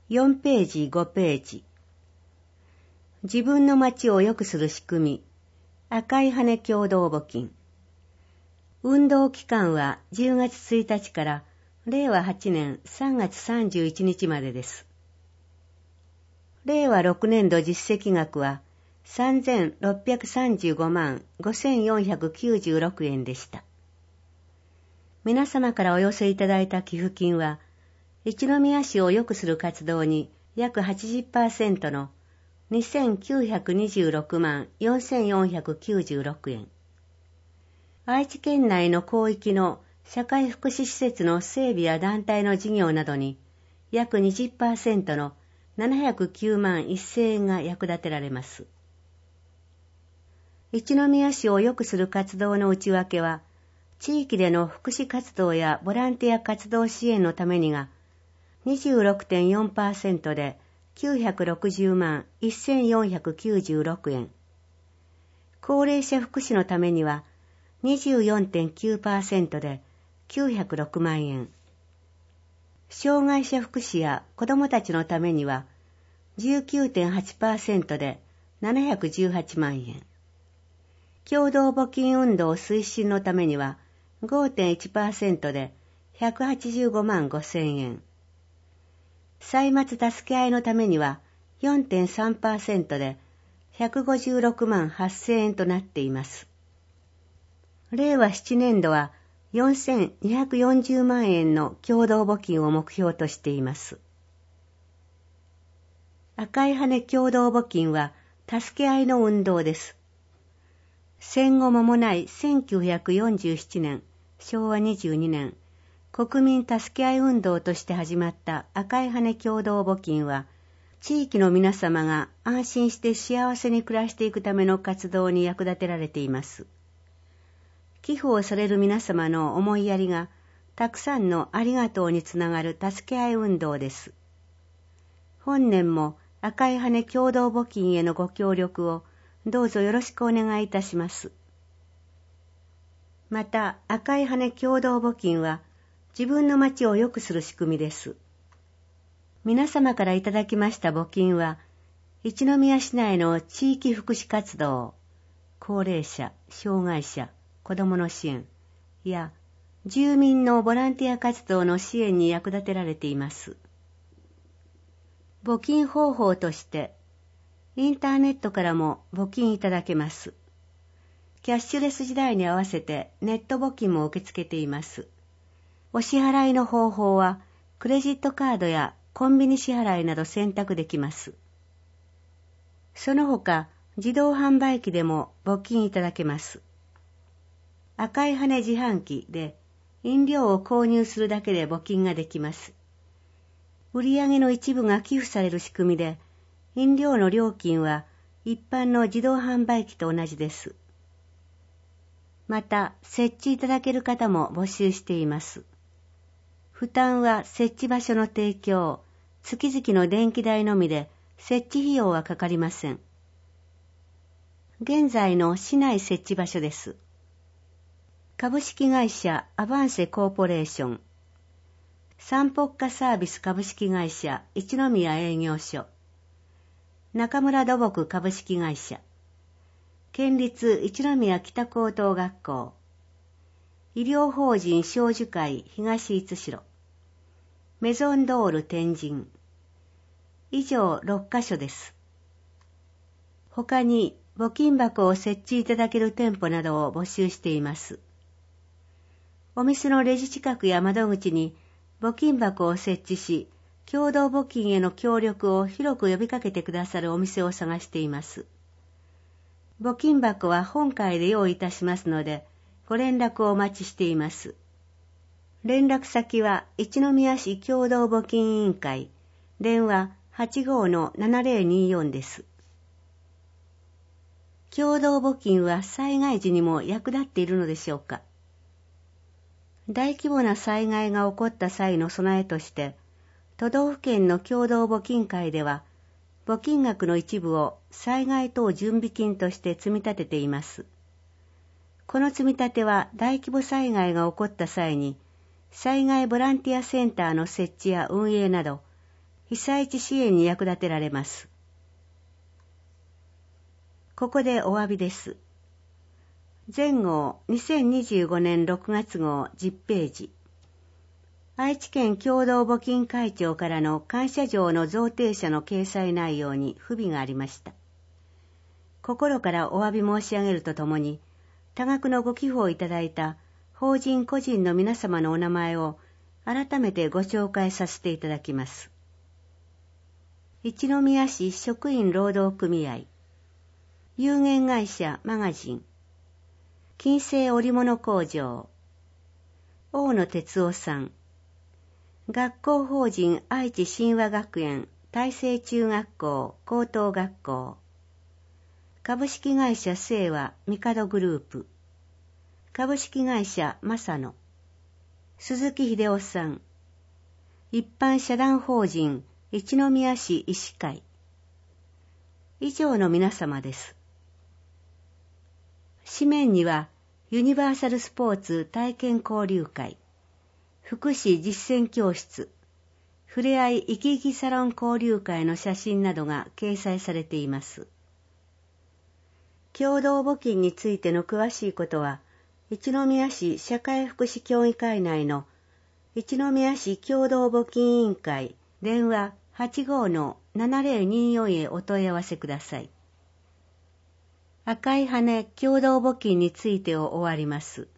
4ページ5ページ。自分の町を良くする仕組み、赤い羽共同募金。運動期間は10月1日から令和8年3月31日までです。令和6年度実績額は3635万5496円でした。皆様からお寄せいただいた寄付金は、一宮市を良くする活動に約 80% の2926万4496円。愛知県内の広域の社会福祉施設の整備や団体の事業などに約 20% の709万1000円が役立てられます。一宮市を良くする活動の内訳は、地域での福祉活動やボランティア活動支援のためにが 26.4% で960万1496円。高齢者福祉のためには 24.9% で906万円。障害者福祉や子どもたちのためには 19.8% で718万円。共同募金運動推進のためには 5.1% で185万5000円。歳末助け合いのためには 4.3% で156万8000円となっています。令和7年度は4240万円の共同募金を目標としています。赤い羽共同募金は助け合いの運動です。戦後間もない1947年、昭和22年、国民助け合い運動として始まった赤い羽共同募金は、地域の皆様が安心して幸せに暮らしていくための活動に役立てられています。寄付をされる皆様の思いやりが、たくさんのありがとうにつながる助け合い運動です。本年も赤い羽共同募金へのご協力をどうぞよろしくお願いいたします。また、赤い羽共同募金は、自分の町を良くする仕組みです。皆様からいただきました募金は、一宮市内の地域福祉活動、高齢者、障害者、子どもの支援や、住民のボランティア活動の支援に役立てられています。募金方法として、インターネットからも募金いただけます。キャッシュレス時代に合わせてネット募金も受け付けています。お支払いの方法は、クレジットカードやコンビニ支払いなど選択できます。その他、自動販売機でも募金いただけます。赤い羽自販機で飲料を購入するだけで募金ができます。売上の一部が寄付される仕組みで、飲料の料金は一般の自動販売機と同じです。また、設置いただける方も募集しています。負担は設置場所の提供、月々の電気代のみで設置費用はかかりません。現在の市内設置場所です。株式会社アバンセコーポレーション、三北化サービス株式会社一宮営業所、中村土木株式会社、県立一宮北高等学校、医療法人小樹会東五代、メゾンドール天神。以上6カ所です。他に募金箱を設置いただける店舗などを募集しています。お店のレジ近くや窓口に募金箱を設置し、共同募金への協力を広く呼びかけてくださるお店を探しています。募金箱は本会で用意いたしますので、ご連絡をお待ちしています。連絡先は一宮市共同募金委員会、電話 85-7024 です。共同募金は災害時にも役立っているのでしょうか。大規模な災害が起こった際の備えとして、都道府県の共同募金会では、募金額の一部を災害等準備金として積み立てています。この積み立ては大規模災害が起こった際に、災害ボランティアセンターの設置や運営など、 被災地支援に役立てられます。ここでお詫びです。前号2025年6月号10ページ。愛知県共同募金会長からの感謝状の贈呈者の掲載内容に不備がありました。心からお詫び申し上げるとともに、多額のご寄付をいただいた法人個人の皆様のお名前を改めてご紹介させていただきます。一宮市職員労働組合、有限会社マガジン、金星織物工場、大野哲夫さん、学校法人愛知神話学園大成中学校高等学校、株式会社清和ミカドグループ、株式会社正野、鈴木秀夫さん、一般社団法人一宮市医師会、以上の皆様です。紙面にはユニバーサルスポーツ体験交流会、福祉実践教室、ふれあい生き生きサロン交流会の写真などが掲載されています。共同募金についての詳しいことは、一宮市社会福祉協議会内の一宮市共同募金委員会電話 85-7024 へお問い合わせください。赤い羽共同募金についてを終わります。